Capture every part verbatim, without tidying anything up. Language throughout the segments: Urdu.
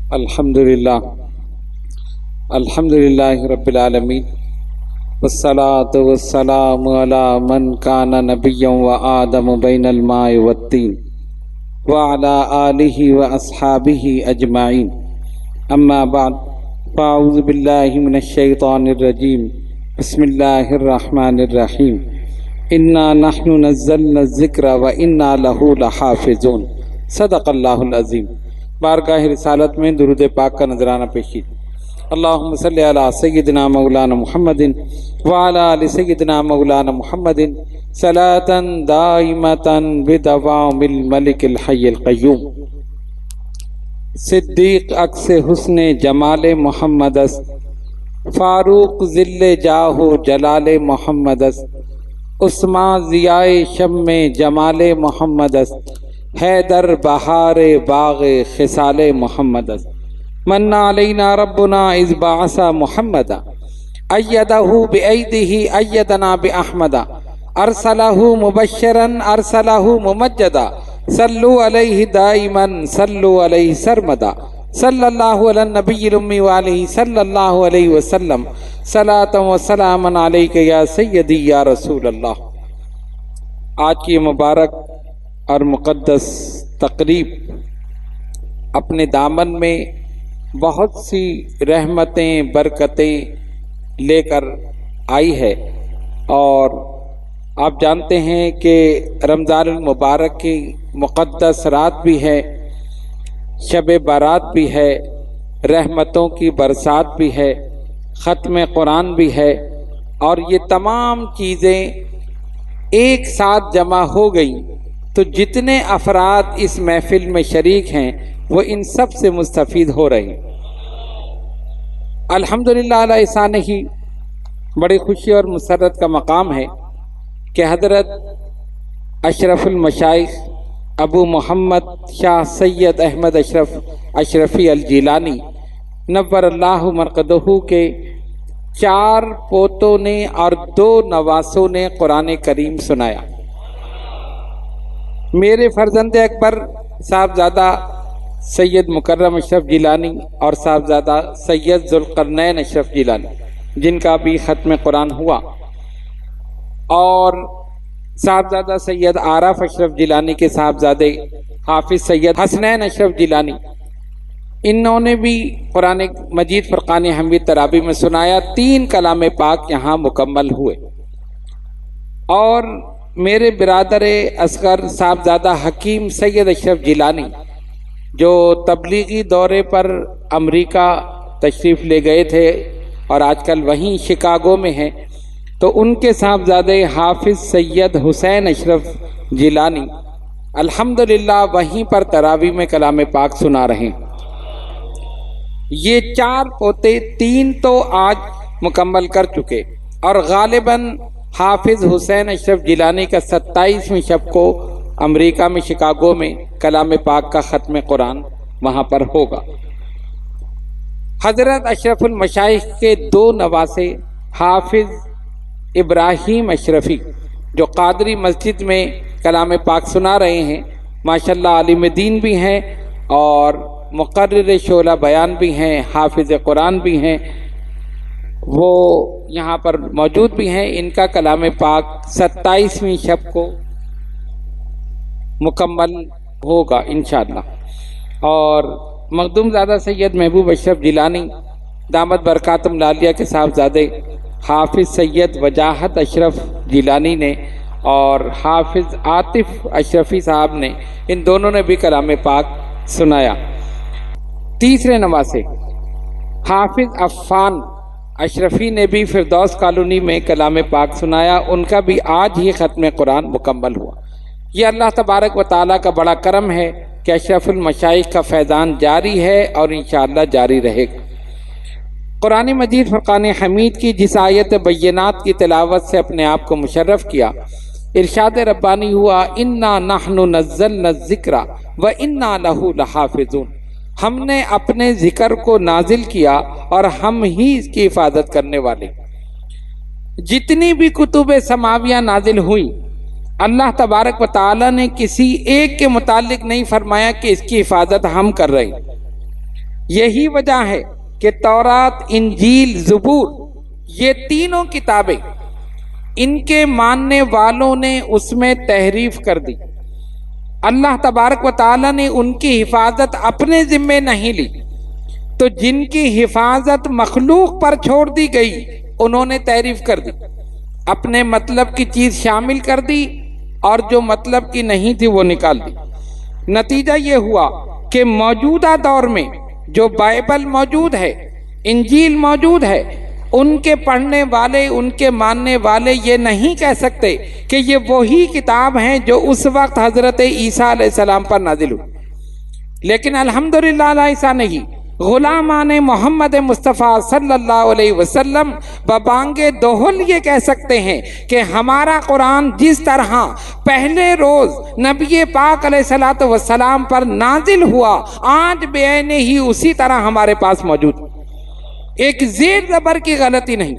الحمدللہ الحمدللہ رب العالمین والصلاة والسلام علی من کان نبیا و آدم بین الماء والطین وعلی آلہ و اصحابہ اجمعین اما بعد فاعوذ باللہ من الشیطان الرجیم بسم اللہ الرحمن الرحیم انا نحن نزلنا الذکر و انا لہ لحافظون صدق اللہ العظیم۔ بارگاہ رسالت میں درود پاک کا نذرانہ پیشید۔ اللہم صلی علی سیدنا مولانا محمد وعلی آل سیدنا مولانا محمد صلاۃ دائمۃ بدوام الملک الحی القیوم۔ صدیق عکس حسن جمال محمد است، فاروق ذل جاہ جلال محمد است، عثمان ضیاء شم جمال محمد است، حیدر بہار باغ خصال محمد است۔ من علینا ربنا اذ بعث محمدا ایدہ بایدہ ایدنا باحمدا ارسلہ مبشرا ارسلہ ممجدا صلو علیہ دائما صلو علیہ سرمدا صلی اللہ علی النبی الامی وآلہ صلی اللہ علیہ وسلم صلاۃ و سلاما علیک یا سیدی یا رسول اللہ۔ آج کی مبارک اور مقدس تقریب اپنے دامن میں بہت سی رحمتیں برکتیں لے کر آئی ہے، اور آپ جانتے ہیں کہ رمضان المبارک کی مقدس رات بھی ہے، شب بارات بھی ہے، رحمتوں کی برسات بھی ہے، ختم قرآن بھی ہے، اور یہ تمام چیزیں ایک ساتھ جمع ہو گئیں تو جتنے افراد اس محفل میں شریک ہیں وہ ان سب سے مستفید ہو رہے ہیں۔ الحمدللہ علی احسانہ ہی بڑی خوشی اور مسرت کا مقام ہے کہ حضرت اشرف المشائخ ابو محمد شاہ سید احمد اشرف اشرفی الجیلانی نور اللہ مرقدہ کے چار پوتوں نے اور دو نواسوں نے قرآن کریم سنایا۔ میرے فرزند اکبر صاحبزادہ سید مکرم اشرف جیلانی اور صاحبزادہ سید ذوالقرنین اشرف جیلانی جن کا بھی ختم قرآن ہوا، اور صاحبزادہ سید عارف اشرف جیلانی کے صاحبزادے حافظ سید حسنین اشرف جیلانی، انہوں نے بھی قرآن مجید فرقان حمید تراویح میں سنایا۔ تین کلام پاک یہاں مکمل ہوئے، اور میرے برادر اصغر صاحبزادہ حکیم سید اشرف جیلانی جو تبلیغی دورے پر امریکہ تشریف لے گئے تھے اور آج کل وہیں شکاگو میں ہیں، تو ان کے صاحبزادے حافظ سید حسین اشرف جیلانی الحمدللہ وہیں پر تراویح میں کلام پاک سنا رہے ہیں۔ یہ چار پوتے تین تو آج مکمل کر چکے، اور غالباً حافظ حسین اشرف جیلانی کا ستائیسویں شب کو امریکہ میں شکاگو میں کلام پاک کا ختم قرآن وہاں پر ہوگا۔ حضرت اشرف المشائخ کے دو نواسے حافظ ابراہیم اشرفی جو قادری مسجد میں کلام پاک سنا رہے ہیں، ماشاءاللہ عالم دین بھی ہیں اور مقرر شعلہ بیان بھی ہیں، حافظ قرآن بھی ہیں، وہ یہاں پر موجود بھی ہیں۔ ان کا کلام پاک ستائیسویں شب کو مکمل ہوگا انشاءاللہ۔ اور مخدوم زادہ سید محبوب اشرف جیلانی دامت برکاتم العالیہ کے صاحبزادے حافظ سید وجاہت اشرف جیلانی نے اور حافظ عاطف اشرفی صاحب نے، ان دونوں نے بھی کلام پاک سنایا۔ تیسرے نواسے حافظ عفان اشرفی نے بھی فردوس کالونی میں کلام پاک سنایا، ان کا بھی آج ہی ختم قرآن مکمل ہوا۔ یہ اللہ تبارک و تعالیٰ کا بڑا کرم ہے کہ اشرف المشائخ کا فیضان جاری ہے اور انشاءاللہ جاری رہے گا۔ قرآن مجید فرقان حمید کی جس آیت بینات کی تلاوت سے اپنے آپ کو مشرف کیا، ارشاد ربانی ہوا انا نحن نزلنا الذکر و انا لہ لحافظون، ہم نے اپنے ذکر کو نازل کیا اور ہم ہی اس کی حفاظت کرنے والے۔ جتنی بھی کتب سماویہ نازل ہوئی، اللہ تبارک و تعالی نے کسی ایک کے متعلق نہیں فرمایا کہ اس کی حفاظت ہم کر رہے ہیں، یہی وجہ ہے کہ تورات، انجیل، زبور، یہ تینوں کتابیں ان کے ماننے والوں نے اس میں تحریف کر دی۔ اللہ تبارک و تعالیٰ نے ان کی حفاظت اپنے ذمے نہیں لی، تو جن کی حفاظت مخلوق پر چھوڑ دی گئی انہوں نے تحریف کر دی، اپنے مطلب کی چیز شامل کر دی اور جو مطلب کی نہیں تھی وہ نکال دی۔ نتیجہ یہ ہوا کہ موجودہ دور میں جو بائبل موجود ہے، انجیل موجود ہے، ان کے پڑھنے والے، ان کے ماننے والے یہ نہیں کہہ سکتے کہ یہ وہی کتاب ہیں جو اس وقت حضرت عیسیٰ علیہ السلام پر نازل ہوئی، لیکن الحمدللہ ایسا نہیں۔ غلامان محمد مصطفیٰ صلی اللہ علیہ وسلم ببانگ دوہل یہ کہہ سکتے ہیں کہ ہمارا قرآن جس طرح پہلے روز نبی پاک علیہ الصلوۃ والسلام پر نازل ہوا، آج بعینہ ہی اسی طرح ہمارے پاس موجود، ایک زیر زبر کی غلطی نہیں،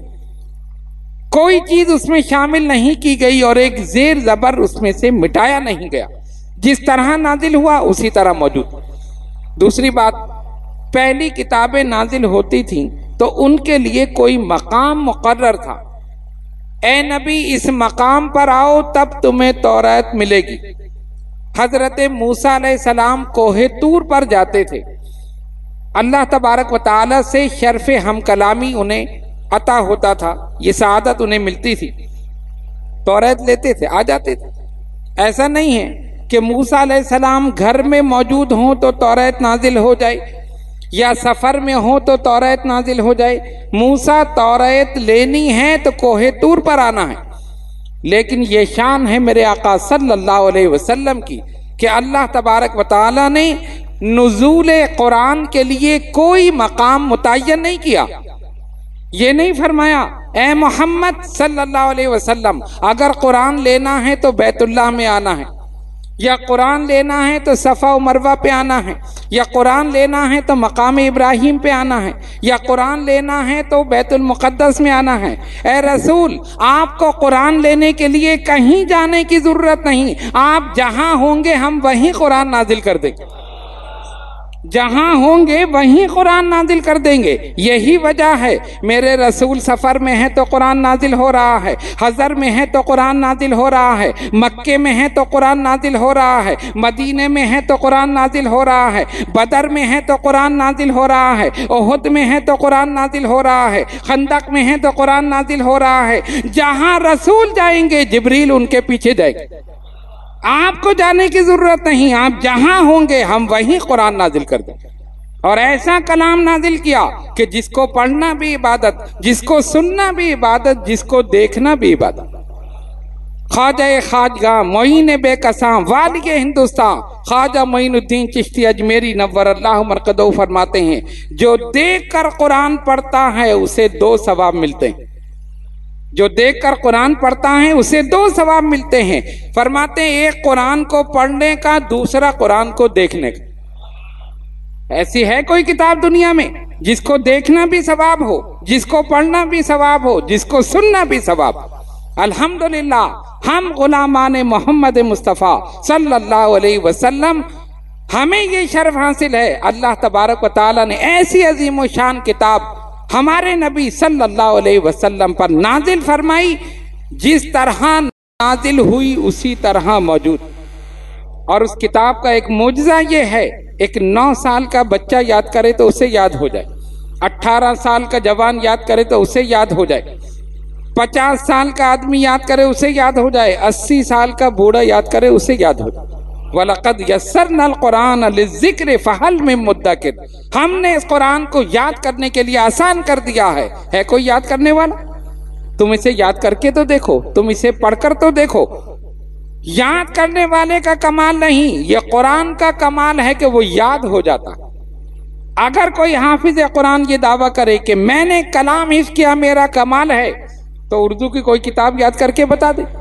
کوئی چیز اس میں شامل نہیں کی گئی اور ایک زیر زبر اس میں سے مٹایا نہیں گیا، جس طرح نازل ہوا اسی طرح موجود۔ دوسری بات، پہلی کتابیں نازل ہوتی تھیں تو ان کے لیے کوئی مقام مقرر تھا، اے نبی اس مقام پر آؤ تب تمہیں تورات ملے گی۔ حضرت موسیٰ علیہ السلام کوہ طور پر جاتے تھے، اللہ تبارک و تعالی سے شرف ہم کلامی انہیں عطا ہوتا تھا، یہ سعادت انہیں ملتی تھی، تورات لیتے تھے، آ جاتے تھے۔ ایسا نہیں ہے کہ موسیٰ علیہ السلام گھر میں موجود ہوں تو تورات نازل ہو جائے، یا سفر میں ہو تو تورات نازل ہو جائے۔ موسیٰ تورات لینی ہے تو کوہ طور پر آنا ہے، لیکن یہ شان ہے میرے آقا صلی اللہ علیہ وسلم کی کہ اللہ تبارک و تعالی نے نزول قرآن کے لیے کوئی مقام متعین نہیں کیا، یہ نہیں فرمایا اے محمد صلی اللہ علیہ وسلم اگر قرآن لینا ہے تو بیت اللہ میں آنا ہے، یا قرآن لینا ہے تو صفا و مروہ پہ آنا ہے، یا قرآن لینا ہے تو مقام ابراہیم پہ آنا ہے، یا قرآن لینا ہے تو بیت المقدس میں آنا ہے۔ اے رسول، آپ کو قرآن لینے کے لیے کہیں جانے کی ضرورت نہیں، آپ جہاں ہوں گے ہم وہیں قرآن نازل کر دیں گے، جہاں ہوں گے وہیں قرآن نازل کر دیں گے۔ یہی وجہ ہے میرے رسول سفر میں ہے تو قرآن نازل ہو رہا ہے، حضر میں ہے تو قرآن نازل ہو رہا ہے، مکے میں ہے تو قرآن نازل ہو رہا ہے، مدینے میں ہے تو قرآن نازل ہو رہا ہے، بدر میں ہے تو قرآن نازل ہو رہا ہے، احد میں ہے تو قرآن نازل ہو رہا ہے، خندق میں ہے تو قرآن نازل ہو رہا ہے۔ جہاں رسول جائیں گے جبریل ان کے پیچھے جائے گا، آپ کو جانے کی ضرورت نہیں، آپ جہاں ہوں گے ہم وہیں قرآن نازل کر دیں۔ اور ایسا کلام نازل کیا کہ جس کو پڑھنا بھی عبادت، جس کو سننا بھی عبادت، جس کو دیکھنا بھی عبادت۔ خواجہ خواجگاں معین بے کساں والی ہندوستان خواجہ معین الدین چشتی اجمیری نور اللہ مرقدہ فرماتے ہیں جو دیکھ کر قرآن پڑھتا ہے اسے دو ثواب ملتے ہیں، جو دیکھ کر قرآن پڑھتا ہے اسے دو ثواب ملتے ہیں۔ فرماتے ہیں ایک قرآن کو پڑھنے کا، دوسرا قرآن کو دیکھنے کا۔ ایسی ہے کوئی کتاب دنیا میں جس کو دیکھنا بھی ثواب ہو، جس کو پڑھنا بھی ثواب ہو، جس کو سننا بھی ثواب ہو؟ الحمدللہ ہم غلامان محمد مصطفیٰ صلی اللہ علیہ وسلم، ہمیں یہ شرف حاصل ہے، اللہ تبارک و تعالی نے ایسی عظیم و شان کتاب ہمارے نبی صلی اللہ علیہ وسلم پر نازل فرمائی، جس طرح نازل ہوئی اسی طرح موجود۔ اور اس کتاب کا ایک معجزہ یہ ہے، ایک نو سال کا بچہ یاد کرے تو اسے یاد ہو جائے، اٹھارہ سال کا جوان یاد کرے تو اسے یاد ہو جائے، پچاس سال کا آدمی یاد کرے اسے یاد ہو جائے، اسی سال کا بوڑھا یاد کرے اسے یاد ہو جائے۔ وَلَقَدْ يَسَّرْنَا الْقُرْآنَ لِلذِّكْرِ فَهَلْ مِن مُدَّكِرٍ، ہم نے اس قرآن کو یاد کرنے کے لیے آسان کر دیا ہے، ہے کوئی یاد کرنے والا؟ تم اسے یاد کر کے تو دیکھو، تم اسے پڑھ کر تو دیکھو۔ یاد کرنے والے کا کمال نہیں، یہ قرآن کا کمال ہے کہ وہ یاد ہو جاتا۔ اگر کوئی حافظ قرآن یہ دعویٰ کرے کہ میں نے کلام حفظ کیا میرا کمال ہے، تو اردو کی کوئی کتاب یاد کر کے بتا دے۔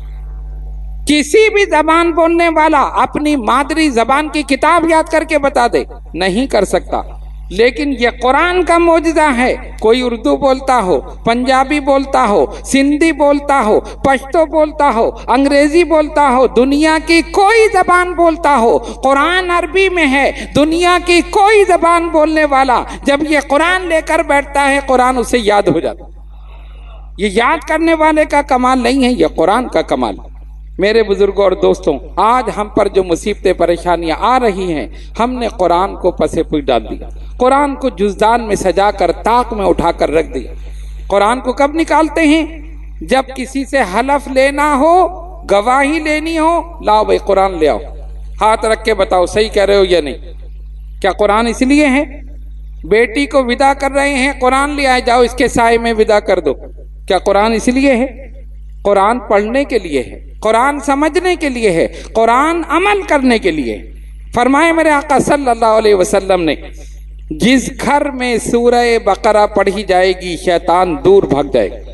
کسی بھی زبان بولنے والا اپنی مادری زبان کی کتاب یاد کر کے بتا دے، نہیں کر سکتا۔ لیکن یہ قرآن کا معجزہ ہے. کوئی اردو بولتا ہو، پنجابی بولتا ہو، سندھی بولتا ہو، پشتو بولتا ہو، انگریزی بولتا ہو، دنیا کی کوئی زبان بولتا ہو، قرآن عربی میں ہے. دنیا کی کوئی زبان بولنے والا جب یہ قرآن لے کر بیٹھتا ہے قرآن اسے یاد ہو جاتا. یہ یاد کرنے والے کا کمال نہیں ہے، یہ قرآن کا کمال. میرے بزرگوں اور دوستوں، آج ہم پر جو مصیبتیں پریشانیاں آ رہی ہیں، ہم نے قرآن کو پسے پوچھ ڈال دیا. قرآن کو جزدان میں سجا کر طاق میں اٹھا کر رکھ دیا. قرآن کو کب نکالتے ہیں؟ جب کسی سے حلف لینا ہو، گواہی لینی ہو، لاؤ بھائی قرآن لے آؤ، ہاتھ رکھ کے بتاؤ صحیح کہہ رہے ہو یا نہیں. کیا قرآن اس لیے ہے؟ بیٹی کو ودا کر رہے ہیں، قرآن لے آئے، جاؤ اس کے سائے میں ودا کر دو. کیا قرآن اس لیے ہے؟ قرآن پڑھنے کے لیے ہے، قرآن سمجھنے کے لیے ہے، قرآن عمل کرنے کے لیے. فرمائے میرے آقا صلی اللہ علیہ وسلم نے، جس گھر میں سورہ بقرہ پڑھی جائے گی شیطان دور بھاگ جائے گا.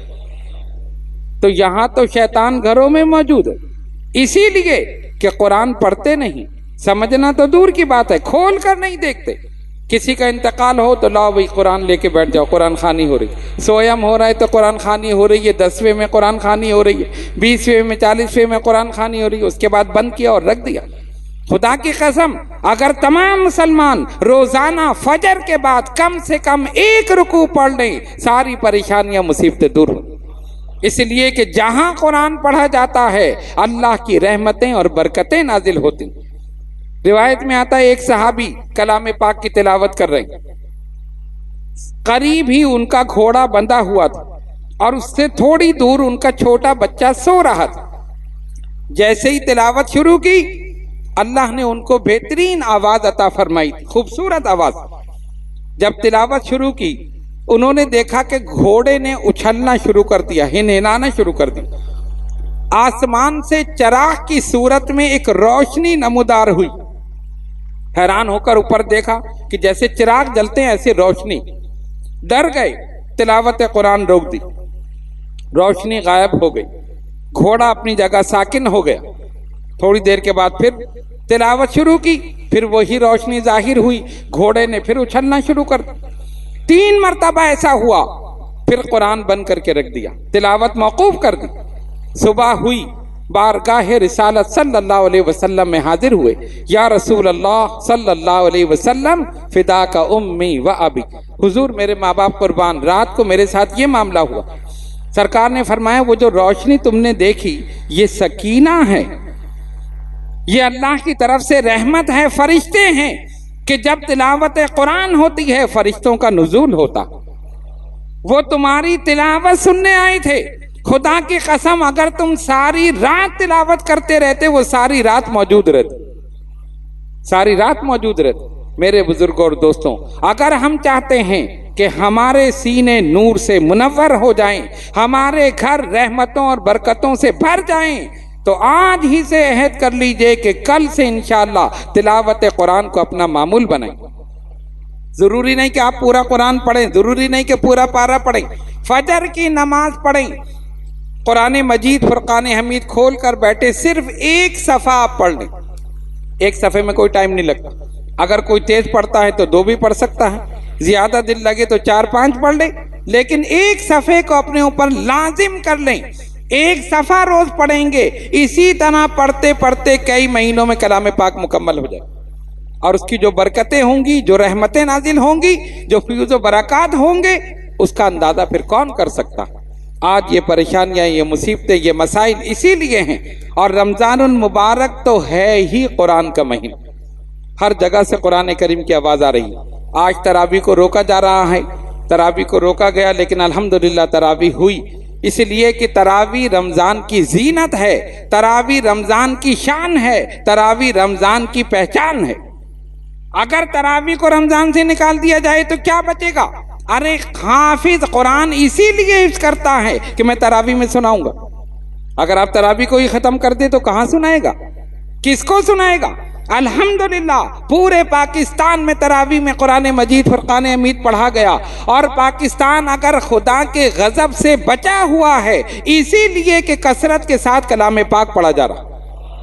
تو یہاں تو شیطان گھروں میں موجود ہے، اسی لیے کہ قرآن پڑھتے نہیں. سمجھنا تو دور کی بات ہے، کھول کر نہیں دیکھتے. کسی کا انتقال ہو تو لاؤ بھائی قرآن لے کے بیٹھ جاؤ، قرآن خوانی ہو رہی. سویم ہو رہا ہے تو قرآن خوانی ہو رہی ہے، دسویں میں قرآن خوانی ہو رہی ہے، بیسویں میں، چالیسویں میں قرآن خوانی ہو رہی ہے. اس کے بعد بند کیا اور رکھ دیا. خدا کی قسم اگر تمام مسلمان روزانہ فجر کے بعد کم سے کم ایک رکوع پڑھ لیں، ساری پریشانیاں مصیبتیں دور ہوں. اس لیے کہ جہاں قرآن پڑھا جاتا ہے اللہ کی رحمتیں اور برکتیں نازل ہوتی. روایت میں آتا ہے ایک صحابی کلام پاک کی تلاوت کر رہے، قریب ہی ان کا گھوڑا بندھا ہوا تھا اور اس سے تھوڑی دور ان کا چھوٹا بچہ سو رہا تھا. جیسے ہی تلاوت شروع کی اللہ نے ان کو بہترین آواز عطا فرمائی، خوبصورت آواز. جب تلاوت شروع کی انہوں نے دیکھا کہ گھوڑے نے اچھلنا شروع کر دیا، ہنہنانا شروع کر دیا. آسمان سے چراغ کی صورت میں ایک روشنی نمودار ہوئی. حیران ہو کر اوپر دیکھا کہ جیسے چراغ جلتے ہیں ایسے روشنی. ڈر گئے، تلاوت قرآن روک دی، روشنی غائب ہو گئی، گھوڑا اپنی جگہ ساکن ہو گیا. تھوڑی دیر کے بعد پھر تلاوت شروع کی، پھر وہی روشنی ظاہر ہوئی، گھوڑے نے پھر اچھلنا شروع کر دیا. تین مرتبہ ایسا ہوا، پھر قرآن بند کر کے رکھ دیا، تلاوت موقوف کر دی. صبح ہوئی، بارگاہ رسالت صلی اللہ علیہ وسلم میں حاضر ہوئے. یا رسول اللہ صلی اللہ علیہ وسلم فدا کا امی و ابی، حضور میرے ماں باپ قربان، رات کو میرے ساتھ یہ معاملہ ہوا. سرکار نے فرمایا وہ جو روشنی تم نے دیکھی یہ سکینہ ہے، یہ اللہ کی طرف سے رحمت ہے، فرشتے ہیں کہ جب تلاوت قرآن ہوتی ہے فرشتوں کا نزول ہوتا. وہ تمہاری تلاوت سننے آئے تھے. خدا کی قسم اگر تم ساری رات تلاوت کرتے رہتے وہ ساری رات موجود رہتے، ساری رات موجود رہتے. میرے بزرگوں اور دوستوں، اگر ہم چاہتے ہیں کہ ہمارے سینے نور سے منور ہو جائیں، ہمارے گھر رحمتوں اور برکتوں سے بھر جائیں، تو آج ہی سے عہد کر لیجئے کہ کل سے انشاءاللہ تلاوت قرآن کو اپنا معمول بنائیں. ضروری نہیں کہ آپ پورا قرآن پڑھیں، ضروری نہیں کہ پورا پارہ پڑھیں. فجر کی نماز پڑھیں، قرآن مجید فرقان حمید کھول کر بیٹھے، صرف ایک صفحہ آپ پڑھ لیں. ایک صفحے میں کوئی ٹائم نہیں لگتا. اگر کوئی تیز پڑھتا ہے تو دو بھی پڑھ سکتا ہے، زیادہ دل لگے تو چار پانچ پڑھ لیں، لیکن ایک صفحے کو اپنے اوپر لازم کر لیں. ایک صفحہ روز پڑھیں گے، اسی طرح پڑھتے پڑھتے کئی مہینوں میں کلام پاک مکمل ہو جائے، اور اس کی جو برکتیں ہوں گی، جو رحمتیں نازل ہوں گی، جو فیوز و برکات ہوں گے، اس کا اندازہ پھر کون کر سکتا. آج یہ پریشانیاں، یہ مصیبتیں، یہ مسائل اسی لیے ہیں. اور رمضان المبارک تو ہے ہی قرآن کا مہینہ، ہر جگہ سے قرآن کریم کی آواز آ رہی ہے. آج تراویح کو روکا جا رہا ہے، تراویح کو روکا گیا، لیکن الحمدللہ تراویح ہوئی، اس لیے کہ تراویح رمضان کی زینت ہے، تراویح رمضان کی شان ہے، تراویح رمضان کی پہچان ہے. اگر تراویح کو رمضان سے نکال دیا جائے تو کیا بچے گا؟ ارے حافظ قرآن اسی لیے حفظ کرتا ہے کہ میں تراویح میں سناؤں گا. اگر آپ تراویح کو ہی ختم کر دیں تو کہاں سنائے گا؟ کس کو سنائے گا؟ الحمدللہ پورے پاکستان میں تراویح میں قرآن مجید فرقان حمید پڑھا گیا، اور پاکستان اگر خدا کے غضب سے بچا ہوا ہے اسی لیے کہ کثرت کے ساتھ کلام پاک پڑھا جا رہا.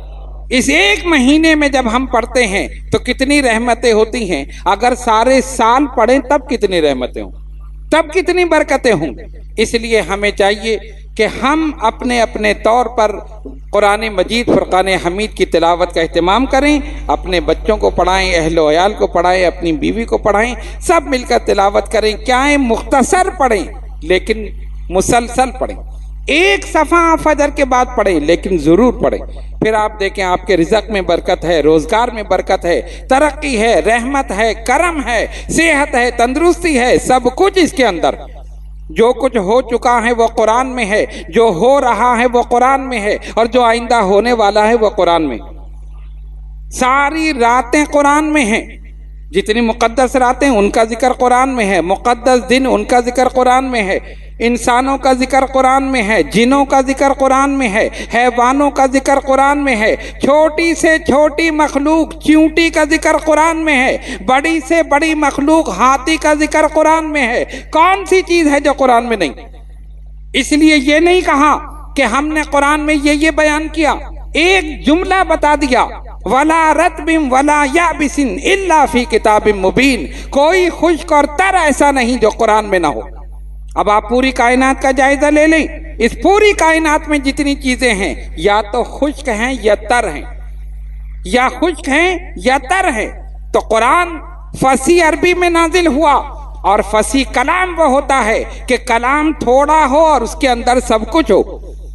اس ایک مہینے میں جب ہم پڑھتے ہیں تو کتنی رحمتیں ہوتی ہیں، اگر سارے سال پڑھیں تب کتنی رحمتیں ہوں، تب کتنی برکتیں ہوں۔ اس لیے ہمیں چاہیے کہ ہم اپنے اپنے طور پر قرآن مجید فرقان حمید کی تلاوت کا اہتمام کریں، اپنے بچوں کو پڑھائیں، اہل و عیال کو پڑھائیں، اپنی بیوی کو پڑھائیں، سب مل کر تلاوت کریں۔ کیا ہے، مختصر پڑھیں لیکن مسلسل پڑھیں، ایک صفحہ فجر کے بعد پڑھیں لیکن ضرور پڑھیں۔ پھر آپ دیکھیں آپ کے رزق میں برکت ہے، روزگار میں برکت ہے، ترقی ہے، رحمت ہے، کرم ہے، صحت ہے، تندرستی ہے، سب کچھ اس کے اندر۔ جو کچھ ہو چکا ہے وہ قرآن میں ہے، جو ہو رہا ہے وہ قرآن میں ہے، اور جو آئندہ ہونے والا ہے وہ قرآن میں۔ ساری راتیں قرآن میں ہیں، جتنی مقدس راتیں ان کا ذکر قرآن میں ہے، مقدس دن ان کا ذکر قرآن میں ہے، انسانوں کا ذکر قرآن میں ہے، جنوں کا ذکر قرآن میں ہے، حیوانوں کا ذکر قرآن میں ہے، چھوٹی سے چھوٹی مخلوق چیونٹی کا ذکر قرآن میں ہے، بڑی سے بڑی مخلوق ہاتھی کا ذکر قرآن میں ہے۔ کون سی چیز ہے جو قرآن میں نہیں؟ اس لیے یہ نہیں کہا کہ ہم نے قرآن میں یہ یہ بیان کیا، ایک جملہ بتا دیا، وَلَا رَطْبٍ وَلَا يَابِسٍ إِلَّا فِي كِتَابٍ مُبِينٍ، کوئی خشک اور تر ایسا نہیں جو قرآن میں نہ ہو۔ اب آپ پوری کائنات کا جائزہ لے لیں، اس پوری کائنات میں جتنی چیزیں ہیں یا تو خشک ہیں یا تر ہیں، یا خشک ہیں یا تر ہیں۔ تو قرآن فصیح عربی میں نازل ہوا، اور فصیح کلام وہ ہوتا ہے کہ کلام تھوڑا ہو اور اس کے اندر سب کچھ ہو،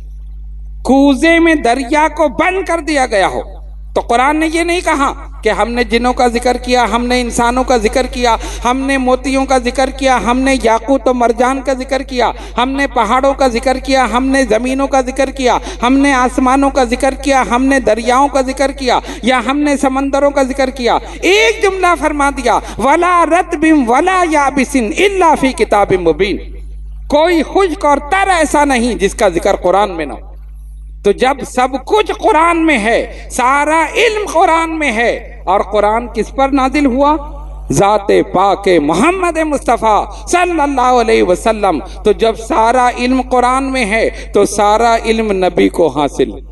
کوزے میں دریا کو بند کر دیا گیا ہو۔ تو قرآن نے یہ نہیں کہا کہ ہم نے جنوں کا ذکر کیا، ہم نے انسانوں کا ذکر کیا، ہم نے موتیوں کا ذکر کیا، ہم نے یاقوت و مرجان کا ذکر کیا، ہم نے پہاڑوں کا ذکر کیا، ہم نے زمینوں کا ذکر کیا، ہم نے آسمانوں کا ذکر کیا، ہم نے دریاؤں کا ذکر کیا، یا ہم نے سمندروں کا ذکر کیا۔ ایک جملہ فرما دیا، وَلَا رَطْبٍ وَلَا يَابِسٍ إِلَّا فِي كِتَابٍ مُبِينٍ، کوئی خشک اور تر ایسا نہیں جس کا ذکر قرآن میں نہ ہو۔ تو جب سب کچھ قرآن میں ہے، سارا علم قرآن میں ہے، اور قرآن کس پر نازل ہوا؟ ذات پاک محمد مصطفیٰ صلی اللہ علیہ وسلم۔ تو جب سارا علم قرآن میں ہے تو سارا علم نبی کو حاصل ہے،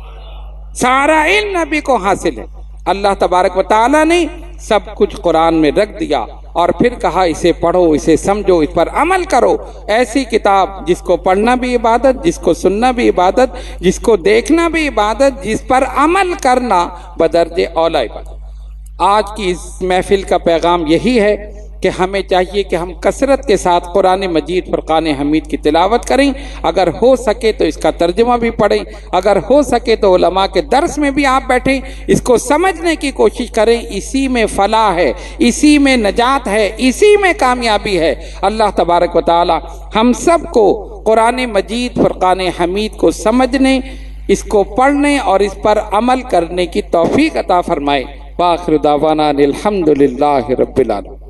سارا علم نبی کو حاصل ہے۔ اللہ تبارک و تعالیٰ نے سب کچھ قرآن میں رکھ دیا، اور پھر کہا اسے پڑھو، اسے سمجھو، اس پر عمل کرو۔ ایسی کتاب جس کو پڑھنا بھی عبادت، جس کو سننا بھی عبادت، جس کو دیکھنا بھی عبادت، جس پر عمل کرنا بدرجہ اولی عبادت۔ آج کی اس محفل کا پیغام یہی ہے کہ ہمیں چاہیے کہ ہم کثرت کے ساتھ قرآن مجید فرقان حمید کی تلاوت کریں، اگر ہو سکے تو اس کا ترجمہ بھی پڑھیں، اگر ہو سکے تو علماء کے درس میں بھی آپ بیٹھیں، اس کو سمجھنے کی کوشش کریں۔ اسی میں فلاح ہے، اسی میں نجات ہے، اسی میں کامیابی ہے۔ اللہ تبارک و تعالی ہم سب کو قرآن مجید فرقان حمید کو سمجھنے، اس کو پڑھنے اور اس پر عمل کرنے کی توفیق عطا فرمائے۔ وآخر دعوانا الحمد للہ رب العالمین۔